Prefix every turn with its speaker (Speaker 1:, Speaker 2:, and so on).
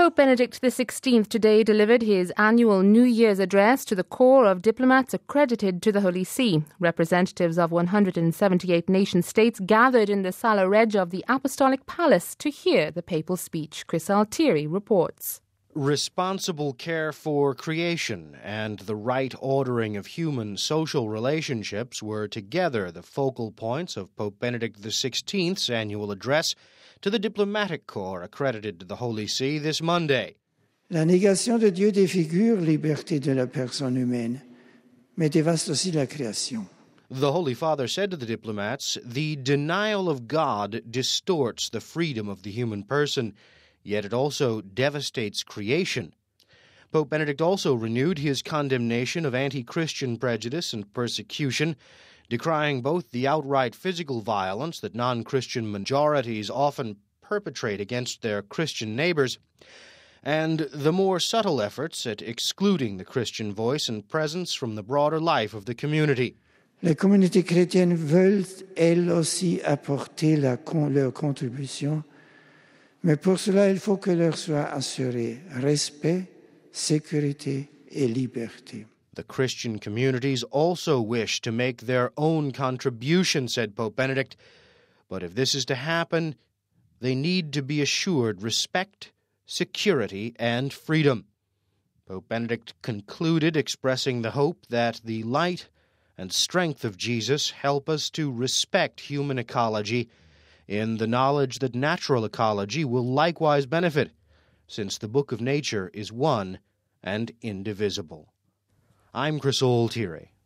Speaker 1: Pope Benedict XVI today delivered his annual New Year's address to the corps of diplomats accredited to the Holy See. Representatives of 178 nation-states gathered in the Sala Regia of the Apostolic Palace to hear the papal speech. Chris Altieri reports.
Speaker 2: Responsible care for creation and the right ordering of human social relationships were together the focal points of Pope Benedict XVI's annual address to the diplomatic corps accredited to the Holy See this Monday.
Speaker 3: La négation de Dieu défigure liberté de la personne humaine, mais dévaste aussi la création.
Speaker 2: The Holy Father said to the diplomats, "The denial of God distorts the freedom of the human person, yet it also devastates creation." Pope Benedict also renewed his condemnation of anti-Christian prejudice and persecution, decrying both the outright physical violence that non-Christian majorities often perpetrate against their Christian neighbors, and the more subtle efforts at excluding the Christian voice and presence from the broader life of the community.
Speaker 3: Les communautés chrétiennes veulent, elles aussi, apporter leur contribution, mais pour cela, il faut que leur soit assuré respect, sécurité et liberté.
Speaker 2: The Christian communities also wish to make their own contribution, said Pope Benedict, but if this is to happen, they need to be assured respect, security, and freedom. Pope Benedict concluded expressing the hope that the light and strength of Jesus help us to respect human ecology in the knowledge that natural ecology will likewise benefit, since the book of nature is one and indivisible. I'm Chris Altieri.